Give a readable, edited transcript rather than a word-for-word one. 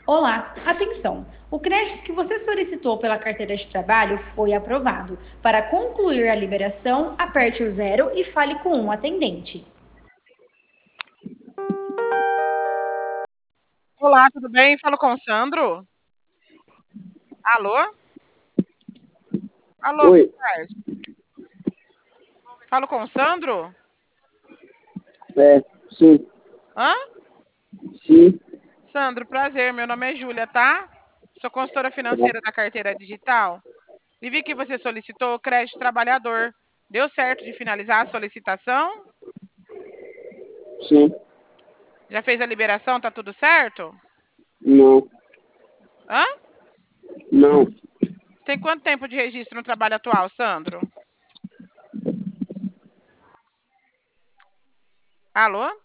Olá, atenção! O crédito que você solicitou pela carteira de trabalho foi aprovado. Para concluir a liberação, aperte o zero e fale com um atendente. Olá, tudo bem? Falo com o Sandro. Alô? Alô, Oi, boa tarde. Falo com o Sandro? sim, Hã? sim, Sandro, prazer. Meu nome é Júlia, tá? Sou consultora financeira da carteira digital. E vi que você solicitou o crédito trabalhador. Deu certo de finalizar a solicitação? sim, Já fez a liberação? Tá tudo certo? não, Hã? não, Você tem quanto tempo de registro no trabalho atual, Sandro? Alô?